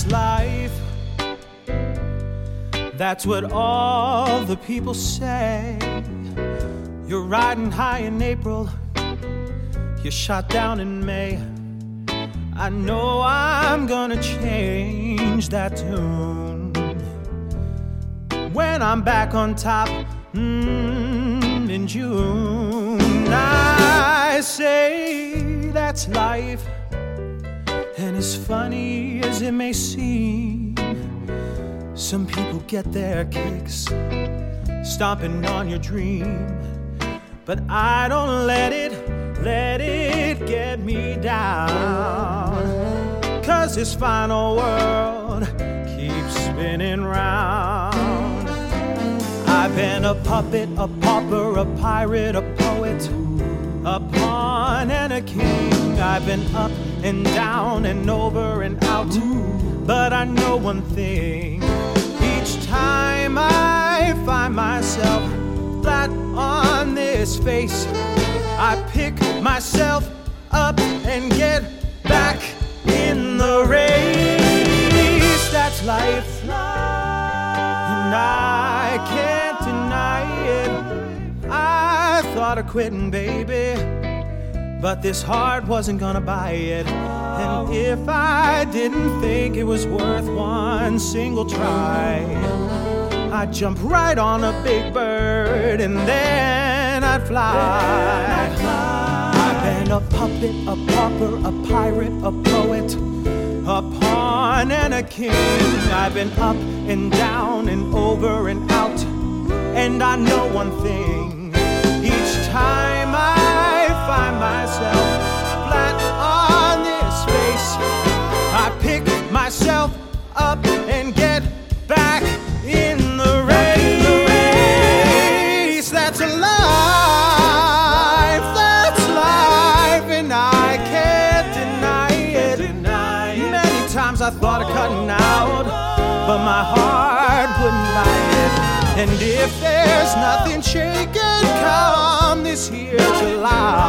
that's life. That's what all the people say. You're riding high in April, you're shot down in May. I know I'm gonna change that tune when I'm back on top in June. I say that's life, and as funny as it may seem, some people get their kicks stomping on your dream. But I don't let it get me down, 'cause this final world keeps spinning round. I've been a puppet, a pauper, a pirate, a poet, a pawn and a king. I've been up and down and over and out, but I know one thing: each time I find myself flat on this face, I pick myself up and get back in the race. That's life, and I can't deny it. I thought of quitting, baby, but this heart wasn't gonna buy it. And if I didn't think it was worth one single try, I'd jump right on a big bird and then I'd fly. I've been a puppet, a pauper, a pirate, a poet, a pawn and a king. I've been up and down and over and out, and I know one thing: each time I find myself flat on this face, I pick myself up and get back in the race. That's a life, and I can't deny it. Many times I thought of cutting out, but my heart wouldn't buy it. And if there's nothing shaking come this here July,